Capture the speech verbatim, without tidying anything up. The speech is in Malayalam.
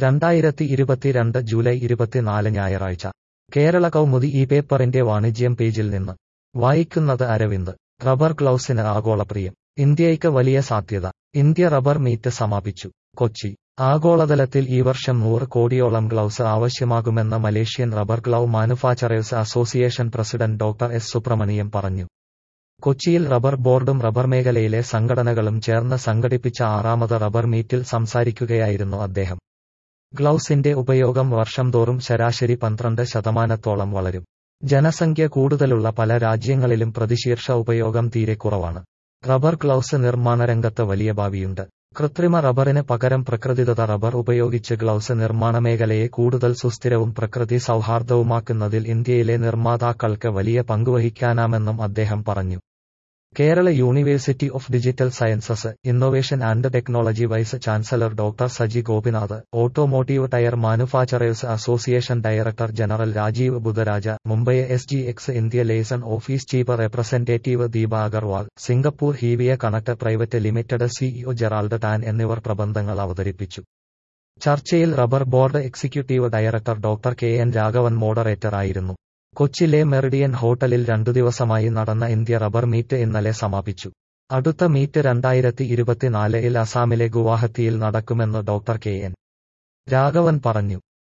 രണ്ടായിരത്തി ഇരുപത്തിരണ്ട് ജൂലൈ ഇരുപത്തിനാല് ഞായറാഴ്ച കേരള കൗമുദി ഈ പേപ്പറിന്റെ വാണിജ്യം പേജിൽ നിന്ന് വായിക്കുന്നത് അരവിന്ദ്. റബ്ബർ ഗ്ലൗസിന് ആഗോളപ്രിയം. ഇന്ത്യയ്ക്ക് വലിയ സാധ്യത. ഇന്ത്യ റബ്ബർ മീറ്റ് സമാപിച്ചു. കൊച്ചി. ആഗോളതലത്തിൽ ഈ വർഷം നൂറ് കോടിയോളം ഗ്ലൗസ് ആവശ്യമാകുമെന്ന് Malaysian rubber glove manufacturers association president doctor S Subramaniam പറഞ്ഞു. കൊച്ചിയിൽ റബ്ബർ ബോർഡും റബ്ബർ മേഖലയിലെ സംഘടനകളും ചേർന്ന് സംഘടിപ്പിച്ച ആറാമത് റബ്ബർ മീറ്റിൽ സംസാരിക്കുകയായിരുന്നു അദ്ദേഹം. ഗ്ലൗസിന്റെ ഉപയോഗം വർഷം തോറും ശരാശരി പന്ത്രണ്ട് ശതമാനത്തോളം വളരും. ജനസംഖ്യ കൂടുതലുള്ള പല രാജ്യങ്ങളിലും പ്രതിശീർഷ ഉപയോഗം തീരെ കുറവാണ്. റബ്ബർ ഗ്ലൗസ് നിർമ്മാണ രംഗത്ത് വലിയ ഭാവിയുണ്ട്. കൃത്രിമ റബ്ബറിന് പകരം പ്രകൃതിദത്ത റബ്ബർ ഉപയോഗിച്ച് ഗ്ലൗസ് നിർമ്മാണ മേഖലയെ കൂടുതൽ സുസ്ഥിരവും പ്രകൃതി സൗഹാർദ്ദവുമാക്കുന്നതിൽ ഇന്ത്യയിലെ നിർമ്മാതാക്കൾക്ക് വലിയ പങ്കുവഹിക്കാനാമെന്നും അദ്ദേഹം പറഞ്ഞു. Kerala university of digital sciences, innovation and technology vice chancellor doctor Saji Gopinath, automotive tyre manufacturers association director general Rajiv Budhraja, Mumbai S G X India liaison office chief representative Deepa Agarwal, Singapore Hevea connect private limited CEO Gerald Tan എന്നിവർ പ്രബന്ധങ്ങൾ അവതരിപ്പിച്ചു. ചർച്ചയിൽ rubber board executive director doctor K N Raghavan moderator ആയിരുന്നു. കൊച്ചിയിലെ മെറിഡിയൻ ഹോട്ടലിൽ രണ്ടു ദിവസമായി നടന്ന ഇന്ത്യ റബ്ബർ മീറ്റ് ഇന്നലെ സമാപിച്ചു. അടുത്ത മീറ്റ് രണ്ടായിരത്തി ഇരുപത്തിനാലിൽ അസാമിലെ ഗുവാഹത്തിയിൽ നടക്കുമെന്ന് ഡോക്ടർ കെ എൻ രാഘവൻ പറഞ്ഞു.